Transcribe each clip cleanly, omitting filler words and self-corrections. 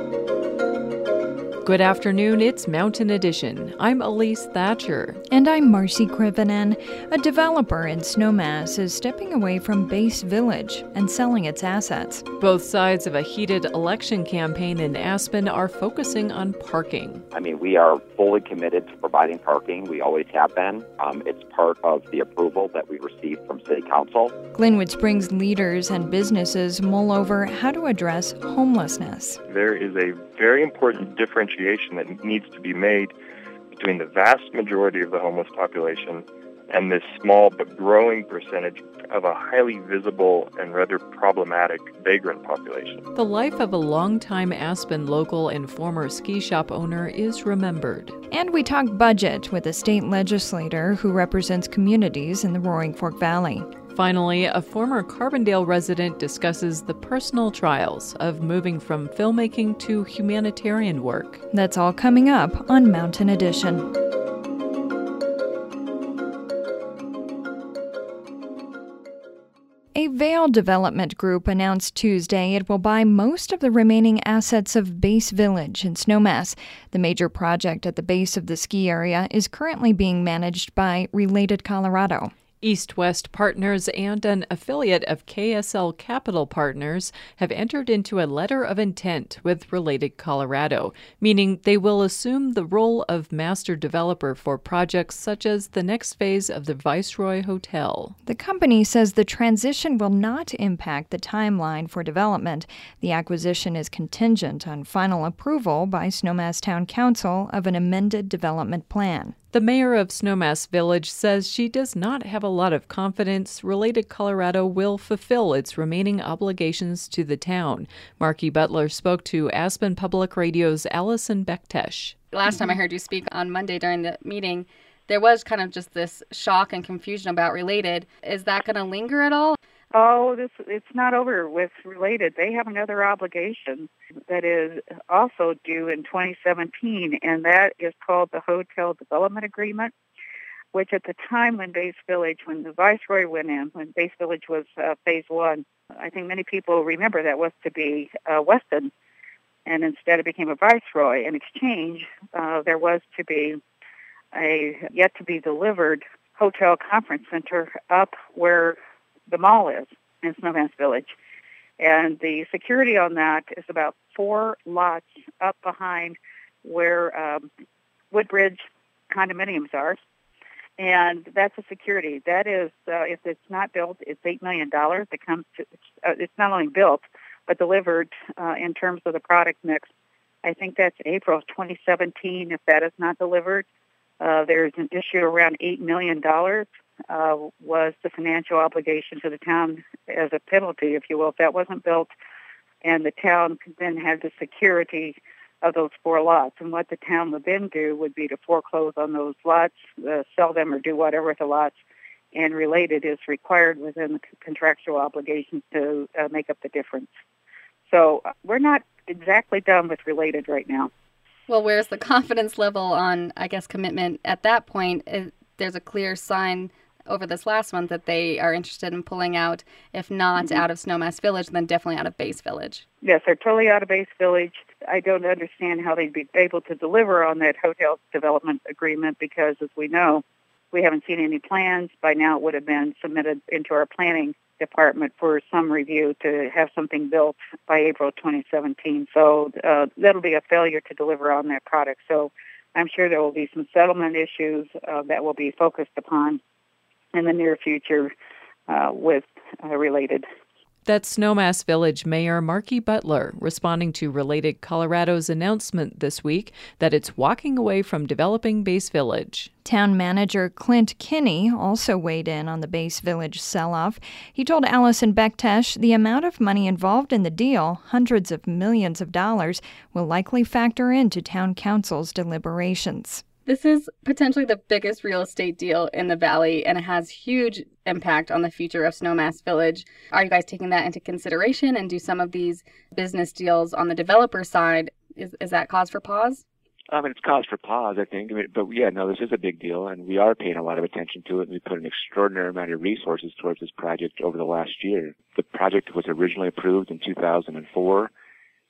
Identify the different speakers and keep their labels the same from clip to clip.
Speaker 1: Good afternoon, it's Mountain Edition. I'm Elise Thatcher.
Speaker 2: And I'm Marcy Krivonen. A developer in Snowmass is stepping away from Base Village and selling its assets.
Speaker 1: Both sides of a heated election campaign in Aspen are focusing on parking.
Speaker 3: We are fully committed to providing parking. We always have been. It's part of the approval that we received from City Council.
Speaker 2: Glenwood Springs leaders and businesses mull over how to address homelessness.
Speaker 4: There is a very important differentiation that needs to be made between the vast majority of the homeless population and this small but growing percentage of a highly visible and rather problematic vagrant population.
Speaker 1: The life of a longtime Aspen local and former ski shop owner is remembered.
Speaker 2: And we talk budget with a state legislator who represents communities in the Roaring Fork Valley.
Speaker 1: Finally, a former Carbondale resident discusses the personal trials of moving from filmmaking to humanitarian work.
Speaker 2: That's all coming up on Mountain Edition. A Vail Development Group announced Tuesday it will buy most of the remaining assets of Base Village in Snowmass. The major project at the base of the ski area is currently being managed by Related Colorado.
Speaker 1: East West Partners and an affiliate of KSL Capital Partners have entered into a letter of intent with Related Colorado, meaning they will assume the role of master developer for projects such as the next phase of the Viceroy Hotel.
Speaker 2: The company says the transition will not impact the timeline for development. The acquisition is contingent on final approval by Snowmass Town Council of an amended development plan.
Speaker 1: The mayor of Snowmass Village says she does not have a lot of confidence Related Colorado will fulfill its remaining obligations to the town. Marky Butler spoke to Aspen Public Radio's Allison Bektesh.
Speaker 5: Last time I heard you speak on Monday during the meeting, there was kind of just this shock and confusion about Related. Is that going to linger at all?
Speaker 6: Oh, it's not over with Related. They have another obligation that is also due in 2017, and that is called the Hotel Development Agreement, which at the time when Base Village, when the Viceroy went in, when Base Village was Phase 1, I think many people remember that was to be Weston, and instead it became a Viceroy. In exchange, there was to be a yet-to-be-delivered hotel conference center up where the mall is in Snowmass Village. And the security on that is about 4 lots up behind where Woodbridge condominiums are. And that's a security. That is, if it's not built, it's $8 million. It comes to, it's not only built, but delivered in terms of the product mix. I think that's April of 2017. If that is not delivered, there's an issue around $8 million. Was the financial obligation to the town as a penalty, if you will, if that wasn't built, and the town then had the security of those 4 lots. And what the town would then do would be to foreclose on those lots, sell them or do whatever with the lots, and Related is required within the contractual obligations to make up the difference. So we're not exactly done with Related right now.
Speaker 5: Well, where's the confidence level on, commitment at that point? There's a clear sign over this last month that they are interested in pulling out, if not out of Snowmass Village, then definitely out of Base Village.
Speaker 6: Yes, they're totally out of Base Village. I don't understand how they'd be able to deliver on that hotel development agreement because, as we know, we haven't seen any plans. By now it would have been submitted into our planning department for some review to have something built by April 2017. So that'll be a failure to deliver on that product. So I'm sure there will be some settlement issues that will be focused upon in the near future with Related.
Speaker 1: That's Snowmass Village Mayor Marky Butler responding to Related Colorado's announcement this week that it's walking away from developing Base Village.
Speaker 2: Town manager Clint Kinney also weighed in on the Base Village sell-off. He told Allison Bektesh the amount of money involved in the deal, hundreds of millions of dollars, will likely factor into town council's deliberations.
Speaker 5: This is potentially the biggest real estate deal in the Valley, and it has huge impact on the future of Snowmass Village. Are you guys taking that into consideration, and do some of these business deals on the developer side, is that cause for pause?
Speaker 7: It's cause for pause, I think. This is a big deal, and we are paying a lot of attention to it. We put an extraordinary amount of resources towards this project over the last year. The project was originally approved in 2004.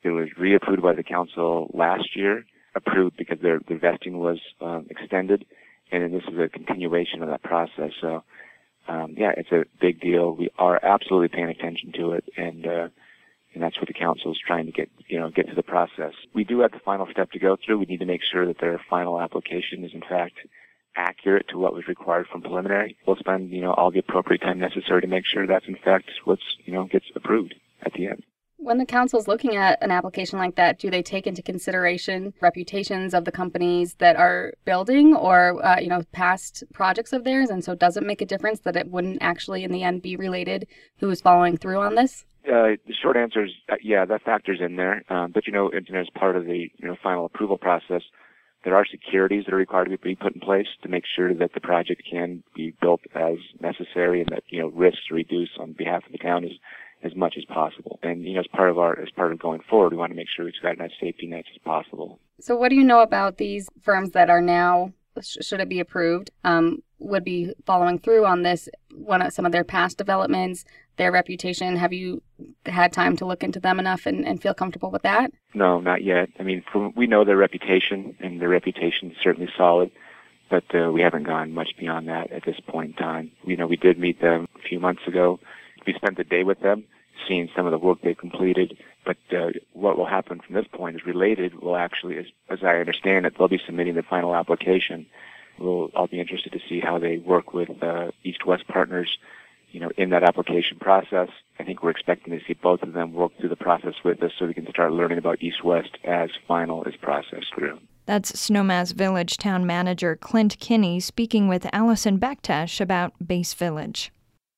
Speaker 7: It was reapproved by the council last year, approved because their vesting was extended, and then this is a continuation of that process. So, it's a big deal. We are absolutely paying attention to it, and that's what the council is trying to get to the process. We do have the final step to go through. We need to make sure that their final application is in fact accurate to what was required from preliminary. We'll spend, all the appropriate time necessary to make sure that's in fact what's, gets approved at the end.
Speaker 5: When the council's looking at an application like that, do they take into consideration reputations of the companies that are building or, past projects of theirs? And so does it make a difference that it wouldn't actually in the end be related who is following through on this?
Speaker 7: The short answer is, that factors in there. But, as part of the, final approval process, there are securities that are required to be put in place to make sure that the project can be built as necessary and that, risks are reduced on behalf of the town as much as possible. And, as part of going forward, we want to make sure we've got enough safety nets as possible.
Speaker 5: So what do you know about these firms that are now, should it be approved, would be following through on this, some of their past developments, their reputation? Have you had time to look into them enough and feel comfortable with that?
Speaker 7: No, not yet. I mean, we know their reputation, and their reputation is certainly solid, but we haven't gone much beyond that at this point in time. We did meet them a few months ago. We spent the day with them, seeing some of the work they've completed, but what will happen from this point is related. Will actually, as I understand it, they'll be submitting the final application. I'll be interested to see how they work with East-West partners, in that application process. I think we're expecting to see both of them work through the process with us so we can start learning about East-West as final is processed through.
Speaker 2: That's Snowmass Village Town Manager Clint Kinney speaking with Allison Bektesh about Base Village.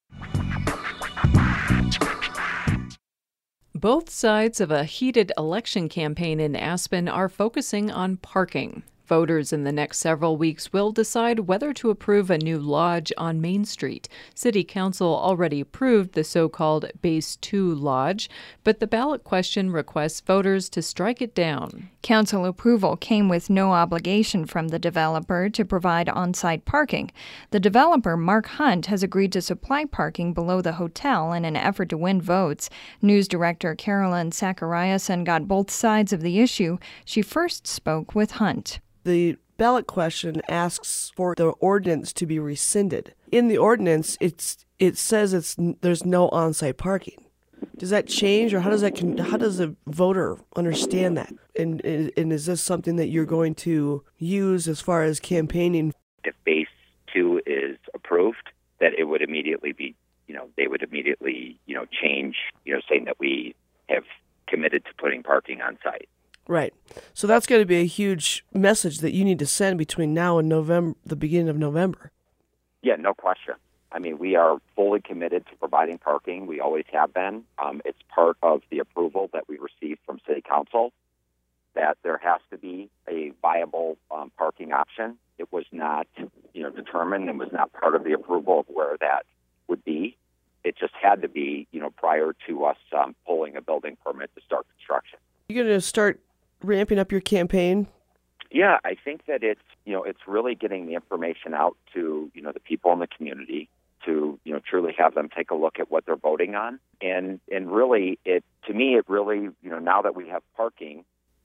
Speaker 1: Both sides of a heated election campaign in Aspen are focusing on parking. Voters in the next several weeks will decide whether to approve a new lodge on Main Street. City Council already approved the so-called Base 2 lodge, but the ballot question requests voters to strike it down.
Speaker 2: Council approval came with no obligation from the developer to provide on-site parking. The developer, Mark Hunt, has agreed to supply parking below the hotel in an effort to win votes. News director Carolyn Zachariasen got both sides of the issue. She first spoke with Hunt.
Speaker 8: The ballot question asks for the ordinance to be rescinded. In the ordinance, it says there's no on-site parking. Does that change, or how does a voter understand that? And is this something that you're going to use as far as campaigning?
Speaker 3: If Base 2 is approved, that it would immediately be, they would immediately, change, saying that we have committed to putting parking on site.
Speaker 8: Right. So that's going to be a huge message that you need to send between now and November, the beginning of November.
Speaker 3: Yeah, no question. I mean, we are fully committed to providing parking. We always have been. It's part of the approval that we received from City Council that there has to be a viable parking option. It was not, determined and was not part of the approval of where that would be. It just had to be, prior to us pulling a building permit to start construction.
Speaker 8: You're going to start ramping up your campaign?
Speaker 3: Yeah, I think that it's really getting the information out to, the people in the community to, truly have them take a look at what they're voting on. And really, to me, now that we have parking,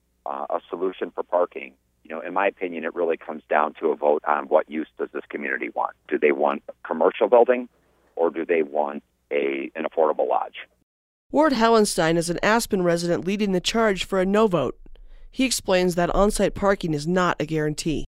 Speaker 3: a solution for parking, in my opinion, it really comes down to a vote on what use does this community want. Do they want a commercial building or do they want an affordable lodge?
Speaker 8: Ward Hallenstein is an Aspen resident leading the charge for a no vote. He explains that on-site parking is not a guarantee.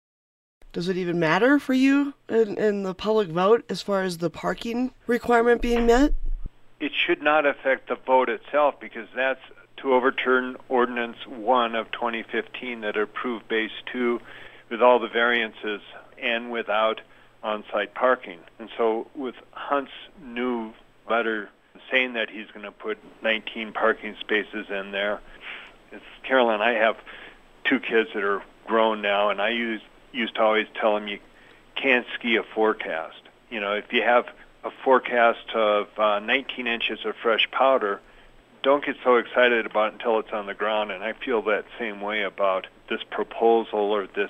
Speaker 8: Does it even matter for you in the public vote as far as the parking requirement being met?
Speaker 9: It should not affect the vote itself because that's to overturn Ordinance 1 of 2015 that approved Base 2 with all the variances and without on-site parking. And so with Hunt's new letter saying that he's going to put 19 parking spaces in there, Carolyn, I have two kids that are grown now, and I used to always tell them you can't ski a forecast. If you have a forecast of 19 inches of fresh powder, don't get so excited about it until it's on the ground. And I feel that same way about this proposal or this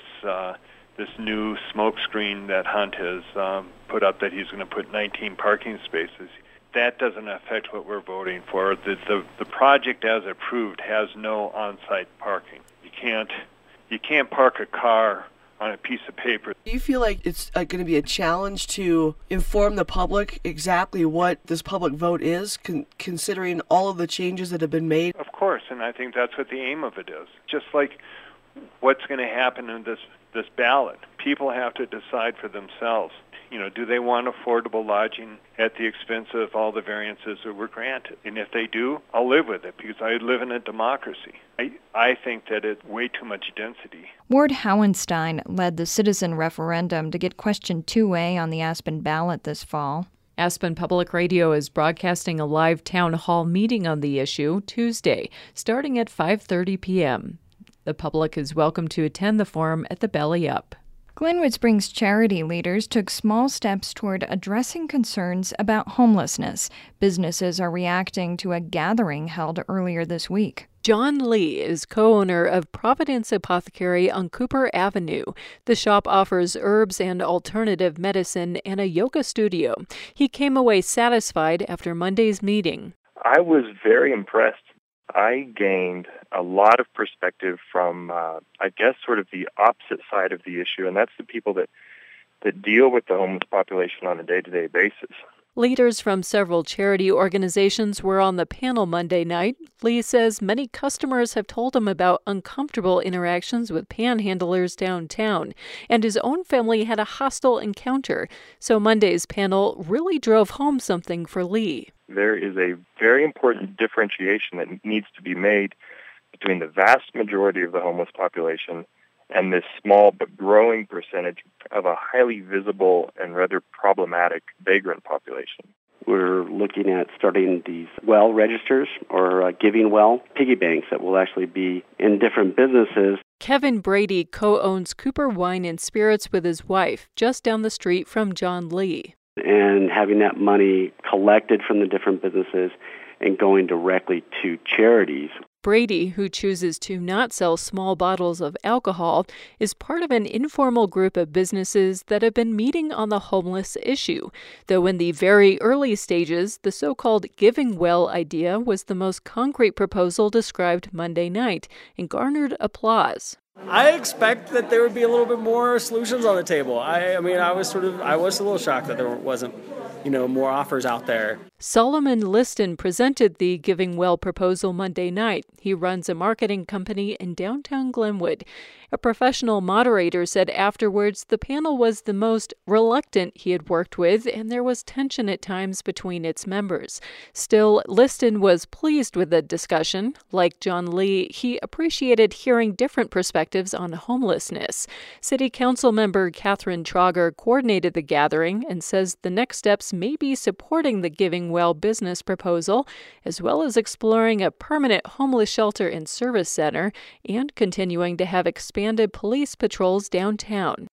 Speaker 9: new smoke screen that Hunt has put up that he's going to put 19 parking spaces. that doesn't affect what we're voting for. The project as approved has no on-site parking. You can't park a car on a piece of paper.
Speaker 8: Do you feel like it's going to be a challenge to inform the public exactly what this public vote is, considering all of the changes that have been made?
Speaker 9: Of course, and I think that's what the aim of it is. Just like what's going to happen in this ballot. People have to decide for themselves. Do they want affordable lodging at the expense of all the variances that were granted? And if they do, I'll live with it because I live in a democracy. I think that it's way too much density.
Speaker 2: Ward Howenstein led the citizen referendum to get question 2A on the Aspen ballot this fall.
Speaker 1: Aspen Public Radio is broadcasting a live town hall meeting on the issue Tuesday, starting at 5:30 p.m. The public is welcome to attend the forum at the Belly Up.
Speaker 2: Glenwood Springs charity leaders took small steps toward addressing concerns about homelessness. Businesses are reacting to a gathering held earlier this week.
Speaker 1: John Lee is co-owner of Providence Apothecary on Cooper Avenue. The shop offers herbs and alternative medicine and a yoga studio. He came away satisfied after Monday's meeting.
Speaker 4: I was very impressed. I gained a lot of perspective from, sort of the opposite side of the issue, and that's the people that deal with the homeless population on a day-to-day basis.
Speaker 1: Leaders from several charity organizations were on the panel Monday night. Lee says many customers have told him about uncomfortable interactions with panhandlers downtown, and his own family had a hostile encounter. So Monday's panel really drove home something for Lee.
Speaker 4: There is a very important differentiation that needs to be made between the vast majority of the homeless population and this small but growing percentage of a highly visible and rather problematic vagrant population.
Speaker 10: We're looking at starting these well registers or giving well piggy banks that will actually be in different businesses.
Speaker 1: Kevin Brady co-owns Cooper Wine and Spirits with his wife, just down the street from John Lee.
Speaker 10: And having that money collected from the different businesses and going directly to charities.
Speaker 1: Brady, who chooses to not sell small bottles of alcohol, is part of an informal group of businesses that have been meeting on the homeless issue. Though in the very early stages, the so-called Giving Well idea was the most concrete proposal described Monday night and garnered applause.
Speaker 11: I expect that there would be a little bit more solutions on the table. I was a little shocked that there wasn't, more offers out there.
Speaker 1: Solomon Liston presented the Giving Well proposal Monday night. He runs a marketing company in downtown Glenwood. A professional moderator said afterwards the panel was the most reluctant he had worked with, and there was tension at times between its members. Still, Liston was pleased with the discussion. Like John Lee, he appreciated hearing different perspectives on homelessness. City Council member Catherine Trauger coordinated the gathering and says the next steps may be supporting the Giving Well business proposal, as well as exploring a permanent homeless shelter and service center, and continuing to have expanded police patrols downtown.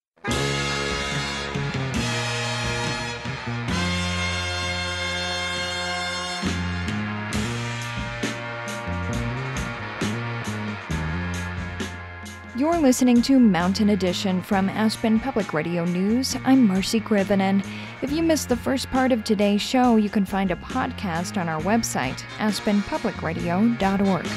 Speaker 2: You're listening to Mountain Edition from Aspen Public Radio News. I'm Marcy Grivenen. If you missed the first part of today's show, you can find a podcast on our website, aspenpublicradio.org.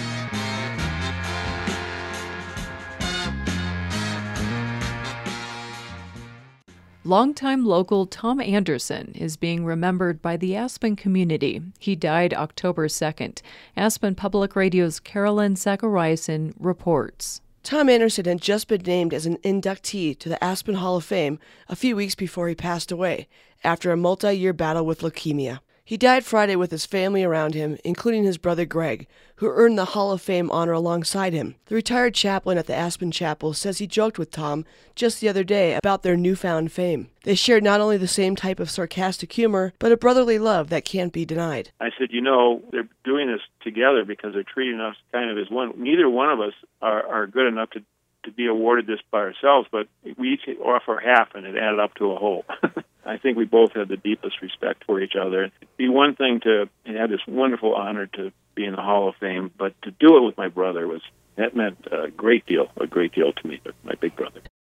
Speaker 1: Longtime local Tom Anderson is being remembered by the Aspen community. He died October 2nd. Aspen Public Radio's Carolyn Zachariasen reports.
Speaker 8: Tom Anderson had just been named as an inductee to the Aspen Hall of Fame a few weeks before he passed away after a multi-year battle with leukemia. He died Friday with his family around him, including his brother Greg, who earned the Hall of Fame honor alongside him. The retired chaplain at the Aspen Chapel says he joked with Tom just the other day about their newfound fame. They shared not only the same type of sarcastic humor, but a brotherly love that can't be denied.
Speaker 12: I said, they're doing this together because they're treating us kind of as one. Neither one of us are good enough to be awarded this by ourselves, but we each offer half, and it added up to a whole. I think we both have the deepest respect for each other. It'd be one thing to have this wonderful honor to be in the Hall of Fame, but to do it with my brother that meant a great deal to me, my big brother.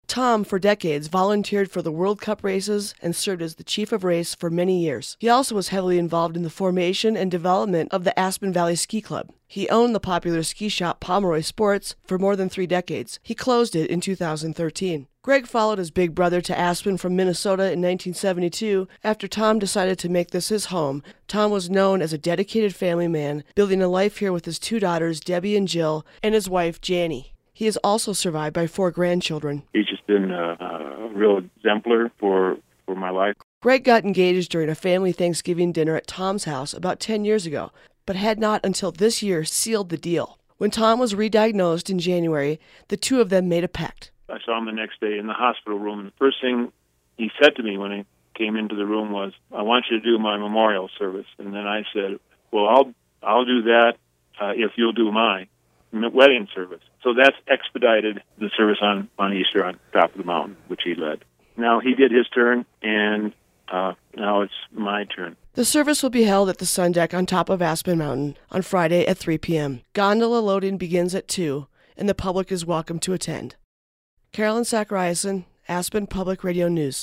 Speaker 8: Tom, for decades, volunteered for the World Cup races and served as the chief of race for many years. He also was heavily involved in the formation and development of the Aspen Valley Ski Club. He owned the popular ski shop Pomeroy Sports for more than 3 decades. He closed it in 2013. Greg followed his big brother to Aspen from Minnesota in 1972 after Tom decided to make this his home. Tom was known as a dedicated family man, building a life here with his 2 daughters, Debbie and Jill, and his wife, Janie. He is also survived by 4 grandchildren.
Speaker 12: He's just been a real exemplar for my life.
Speaker 8: Greg got engaged during a family Thanksgiving dinner at Tom's house about 10 years ago, but had not until this year sealed the deal. When Tom was re-diagnosed in January, the 2 of them made a pact.
Speaker 12: I saw him the next day in the hospital room, and the first thing he said to me when he came into the room was, "I want you to do my memorial service." And then I said, "Well, I'll do that if you'll do my wedding service." So that's expedited the service on Easter on top of the mountain, which he led. Now he did his turn, and now it's my turn.
Speaker 8: The service will be held at the Sun Deck on top of Aspen Mountain on Friday at 3 p.m. Gondola loading begins at 2, and the public is welcome to attend. Carolyn Zachariason, Aspen Public Radio News.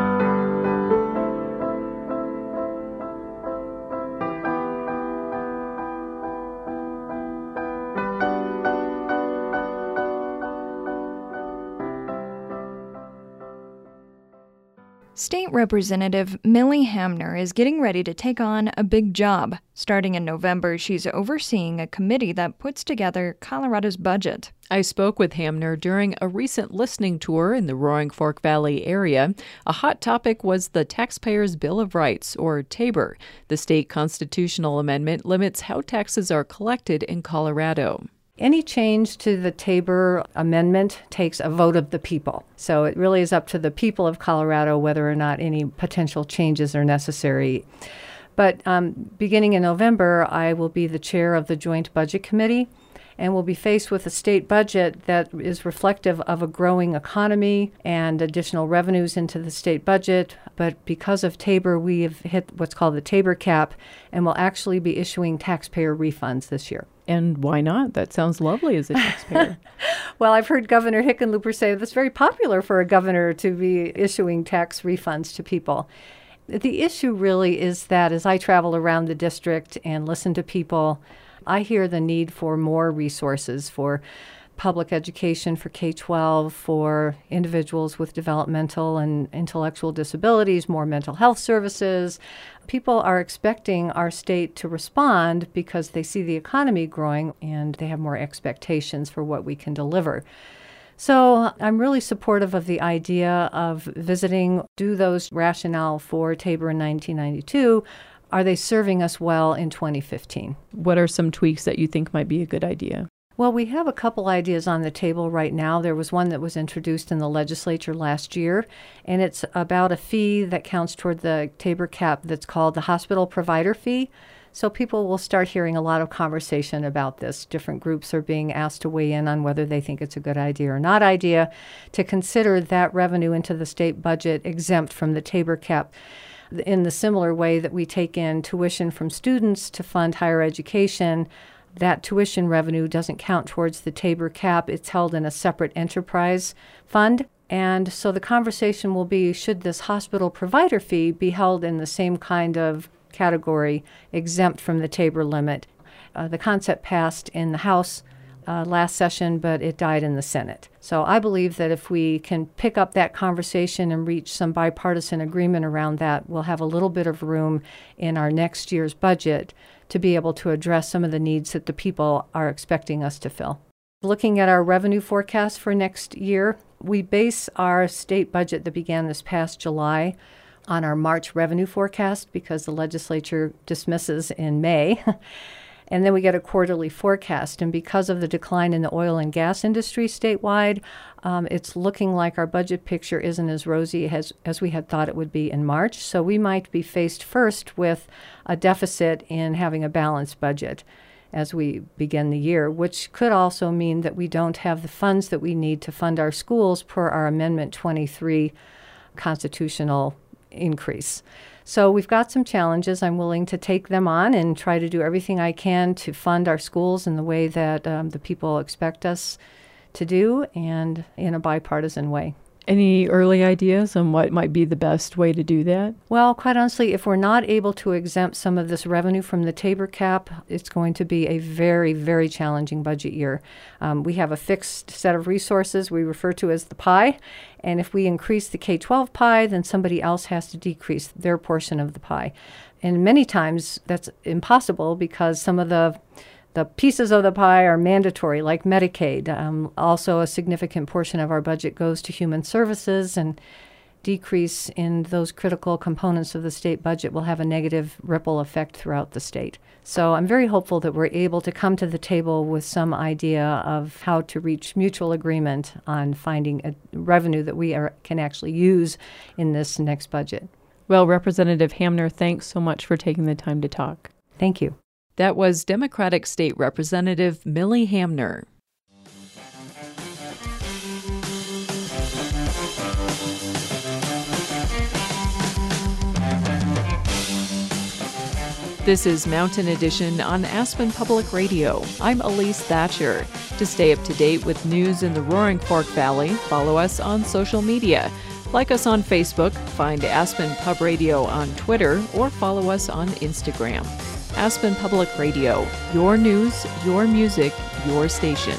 Speaker 2: State Representative Millie Hamner is getting ready to take on a big job. Starting in November, she's overseeing a committee that puts together Colorado's budget.
Speaker 1: I spoke with Hamner during a recent listening tour in the Roaring Fork Valley area. A hot topic was the Taxpayers' Bill of Rights, or TABOR. The state constitutional amendment limits how taxes are collected in Colorado.
Speaker 13: Any change to the TABOR amendment takes a vote of the people. So it really is up to the people of Colorado whether or not any potential changes are necessary. But beginning in November, I will be the chair of the Joint Budget Committee, and we'll be faced with a state budget that is reflective of a growing economy and additional revenues into the state budget. But because of TABOR, we have hit what's called the TABOR cap, and will actually be issuing taxpayer refunds this year.
Speaker 1: And why not? That sounds lovely as a taxpayer.
Speaker 13: Well, I've heard Governor Hickenlooper say that's very popular for a governor to be issuing tax refunds to people. The issue really is that as I travel around the district and listen to people, I hear the need for more resources for public education, for K-12, for individuals with developmental and intellectual disabilities, more mental health services. People are expecting our state to respond because they see the economy growing and they have more expectations for what we can deliver. So I'm really supportive of the idea of visiting, do those rationale for TABOR in 1992. Are they serving us well in 2015?
Speaker 1: What are some tweaks that you think might be a good idea?
Speaker 13: Well, we have a couple ideas on the table right now. There was one that was introduced in the legislature last year, and it's about a fee that counts toward the TABOR cap that's called the hospital provider fee. So people will start hearing a lot of conversation about this. Different groups are being asked to weigh in on whether they think it's a good idea or not idea to consider that revenue into the state budget exempt from the TABOR cap in the similar way that we take in tuition from students to fund higher education. That tuition revenue doesn't count towards the TABOR cap. It's held in a separate enterprise fund. And so the conversation will be, should this hospital provider fee be held in the same kind of category, exempt from the TABOR limit? The concept passed in the House last session, but it died in the Senate. So I believe that if we can pick up that conversation and reach some bipartisan agreement around that, we'll have a little bit of room in our next year's budget to be able to address some of the needs that the people are expecting us to fill. Looking at our revenue forecast for next year, we base our state budget that began this past July on our March revenue forecast because the legislature dismisses in May. And then we get a quarterly forecast. And because of the decline in the oil and gas industry statewide, it's looking like our budget picture isn't as rosy as we had thought it would be in March. So we might be faced first with a deficit in having a balanced budget as we begin the year, which could also mean that we don't have the funds that we need to fund our schools per our Amendment 23 constitutional increase. So we've got some challenges. I'm willing to take them on and try to do everything I can to fund our schools in the way that the people expect us to do and in a bipartisan way.
Speaker 14: Any early ideas on what might be the best way to do that?
Speaker 13: Well, quite honestly, if we're not able to exempt some of this revenue from the Tabor cap, it's going to be a very, very challenging budget year. We have a fixed set of resources we refer to as the pie, and if we increase the K-12 pie, then somebody else has to decrease their portion of the pie. And many times that's impossible because some of the pieces of the pie are mandatory, like Medicaid. Also, a significant portion of our budget goes to human services, and decrease in those critical components of the state budget will have a negative ripple effect throughout the state. So I'm very hopeful that we're able to come to the table with some idea of how to reach mutual agreement on finding a revenue that we can actually use in this next budget.
Speaker 14: Well, Representative Hamner, thanks so much for taking the time to talk.
Speaker 13: Thank you.
Speaker 1: That was Democratic State Representative Millie Hamner. This is Mountain Edition on Aspen Public Radio. I'm Elise Thatcher. To stay up to date with news in the Roaring Fork Valley, follow us on social media. Like us on Facebook, find Aspen Pub Radio on Twitter, or follow us on Instagram. Aspen Public Radio, your news, your music, your station.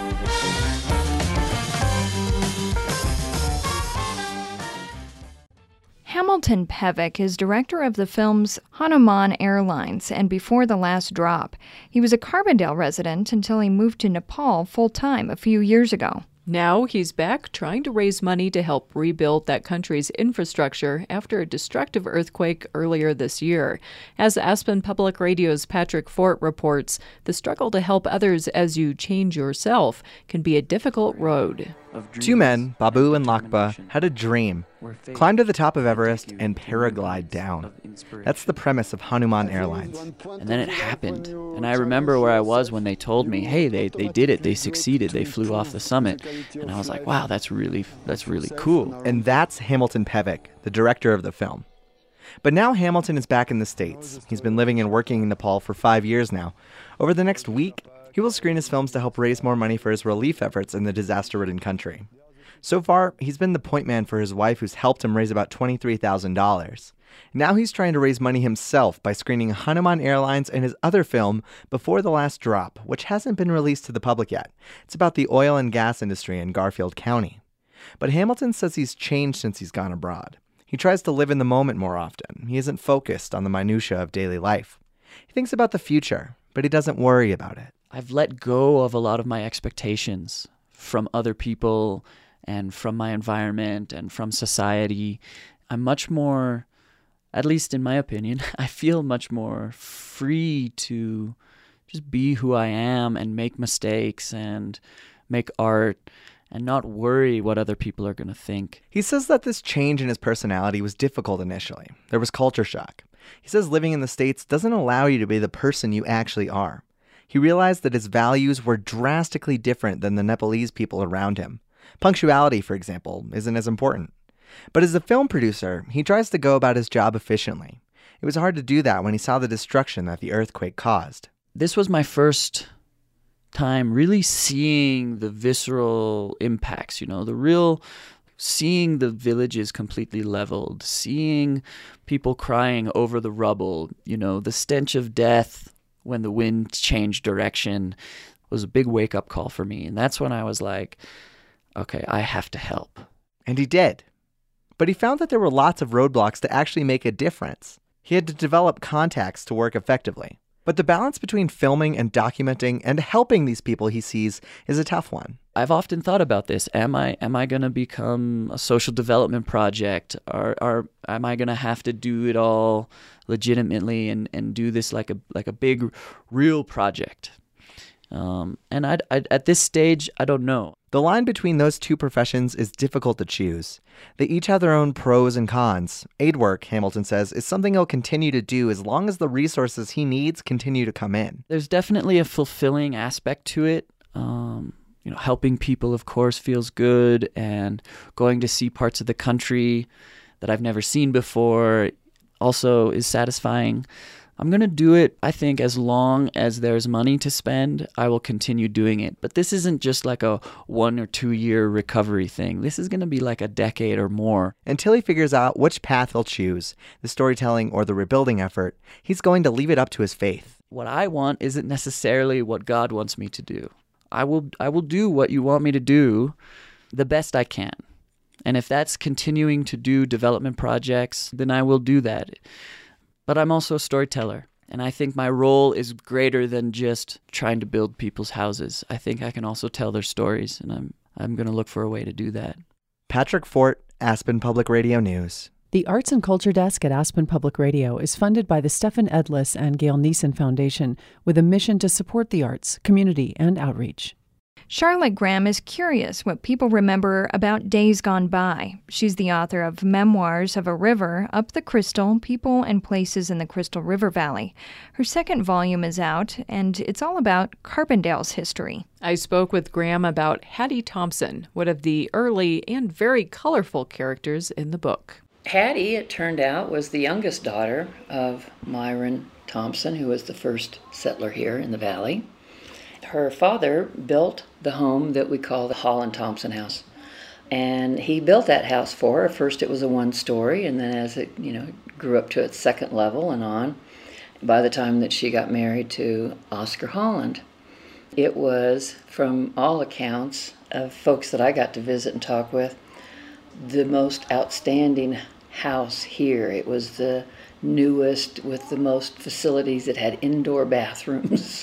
Speaker 2: Hamilton Pevick is director of the films Hanuman Airlines and Before the Last Drop. He was a Carbondale resident until he moved to Nepal full-time a few years ago.
Speaker 1: Now he's back trying to raise money to help rebuild that country's infrastructure after a destructive earthquake earlier this year. As Aspen Public Radio's Patrick Fort reports, the struggle to help others as you change yourself can be a difficult road.
Speaker 15: Two men, Babu and Lakba, had a dream. Climb to the top of Everest and paraglide down. That's the premise of Hanuman Airlines.
Speaker 16: And then it happened. And I remember where I was when they told me, hey, they did it. They succeeded. They flew off the summit. And I was like, wow, that's really cool.
Speaker 15: And that's Hamilton Pevick, the director of the film. But now Hamilton is back in the States. He's been living and working in Nepal for 5 years now. Over the next week, he will screen his films to help raise more money for his relief efforts in the disaster-ridden country. So far, he's been the point man for his wife, who's helped him raise about $23,000. Now he's trying to raise money himself by screening Hanuman Airlines and his other film, Before the Last Drop, which hasn't been released to the public yet. It's about the oil and gas industry in Garfield County. But Hamilton says he's changed since he's gone abroad. He tries to live in the moment more often. He isn't focused on the minutia of daily life. He thinks about the future, but he doesn't worry about it.
Speaker 16: I've let go of a lot of my expectations from other people and from my environment and from society. I'm much more, at least in my opinion, I feel much more free to just be who I am and make mistakes and make art and not worry what other people are going to think.
Speaker 15: He says that this change in his personality was difficult initially. There was culture shock. He says living in the States doesn't allow you to be the person you actually are. He realized that his values were drastically different than the Nepalese people around him. Punctuality, for example, isn't as important. But as a film producer, he tries to go about his job efficiently. It was hard to do that when he saw the destruction that the earthquake caused.
Speaker 16: This was my first time really seeing the visceral impacts, seeing the villages completely leveled, seeing people crying over the rubble, the stench of death when the wind changed direction was a big wake-up call for me. And that's when I was like, okay, I have to help.
Speaker 15: And he did. But he found that there were lots of roadblocks to actually make a difference. He had to develop contacts to work effectively. But the balance between filming and documenting and helping these people he sees is a tough one.
Speaker 16: I've often thought about this. Am I going to become a social development project? Or am I going to have to do it all legitimately and do this like a big, real project? And at this stage, I don't know.
Speaker 15: The line between those two professions is difficult to choose. They each have their own pros and cons. Aid work, Hamilton says, is something he'll continue to do as long as the resources he needs continue to come in.
Speaker 16: There's definitely a fulfilling aspect to it. Helping people, of course, feels good, and going to see parts of the country that I've never seen before also is satisfying. I'm going to do it, I think, as long as there's money to spend, I will continue doing it. But this isn't just like a 1 or 2 year recovery thing. This is going to be like a decade or more.
Speaker 15: Until he figures out which path he'll choose, the storytelling or the rebuilding effort, he's going to leave it up to his faith.
Speaker 16: What I want isn't necessarily what God wants me to do. I will do what you want me to do the best I can. And if that's continuing to do development projects, then I will do that. But I'm also a storyteller, and I think my role is greater than just trying to build people's houses. I think I can also tell their stories, and I'm going to look for a way to do that.
Speaker 15: Patrick Fort, Aspen Public Radio News.
Speaker 17: The Arts and Culture Desk at Aspen Public Radio is funded by the Stephan Edlis and Gail Neeson Foundation with a mission to support the arts, community, and outreach.
Speaker 2: Charlotte Graham is curious what people remember about days gone by. She's the author of Memoirs of a River, Up the Crystal, People and Places in the Crystal River Valley. Her second volume is out, and it's all about Carbondale's history.
Speaker 1: I spoke with Graham about Hattie Thompson, one of the early and very colorful characters in the book.
Speaker 18: Hattie, it turned out, was the youngest daughter of Myron Thompson, who was the first settler here in the valley. Her father built the home that we call the Holland Thompson House. And he built that house for her. First it was a one-story, and then as it grew up to its second level and on, by the time that she got married to Oscar Holland, it was, from all accounts of folks that I got to visit and talk with, the most outstanding house here. It was the newest with the most facilities. It had indoor bathrooms.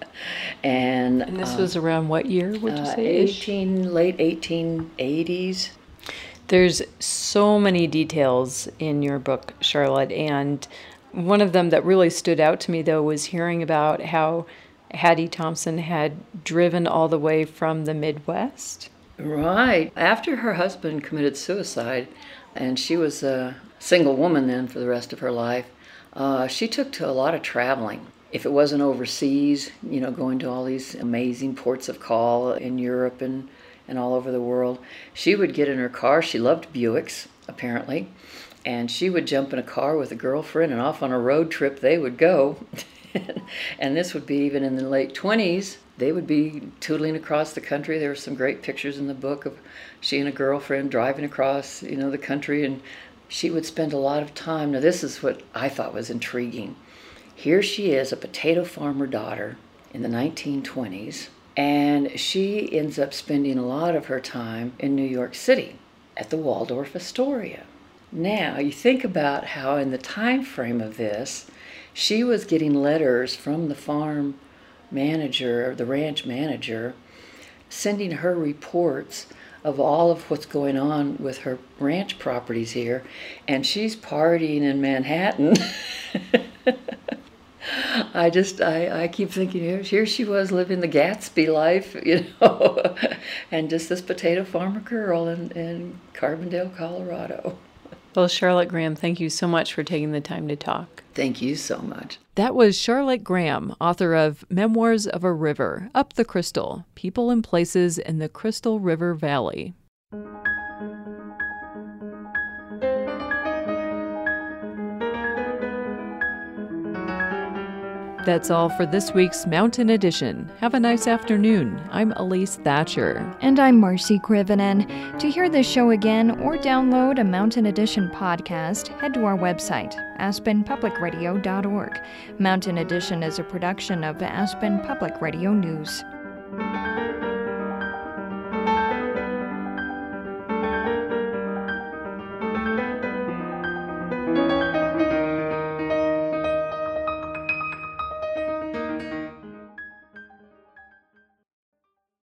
Speaker 18: And
Speaker 1: this was around what year, would you say?
Speaker 18: Late 1880s.
Speaker 14: There's so many details in your book, Charlotte, and one of them that really stood out to me, though, was hearing about how Hattie Thompson had driven all the way from the Midwest.
Speaker 18: Right. After her husband committed suicide, and she was a single woman then for the rest of her life, she took to a lot of traveling. If it wasn't overseas, going to all these amazing ports of call in Europe and all over the world, she would get in her car. She loved Buicks, apparently, and she would jump in a car with a girlfriend, and off on a road trip they would go. And this would be even in the late 20s. They would be tootling across the country. There were some great pictures in the book of she and a girlfriend driving across, the country, and she would spend a lot of time. Now, this is what I thought was intriguing. Here she is, a potato farmer daughter in the 1920s, and she ends up spending a lot of her time in New York City at the Waldorf Astoria. Now, you think about how in the time frame of this, she was getting letters from the farm manager, or the ranch manager, sending her reports of all of what's going on with her ranch properties here, and she's partying in Manhattan. I keep thinking, here she was living the Gatsby life, and just this potato farmer girl in Carbondale, Colorado.
Speaker 14: Well, Charlotte Graham, thank you so much for taking the time to talk.
Speaker 18: Thank you so much.
Speaker 1: That was Charlotte Graham, author of Memoirs of a River, Up the Crystal, People and Places in the Crystal River Valley. That's all for this week's Mountain Edition. Have a nice afternoon. I'm Elise Thatcher.
Speaker 2: And I'm Marcy Krivinen. To hear this show again or download a Mountain Edition podcast, head to our website, aspenpublicradio.org. Mountain Edition is a production of Aspen Public Radio News.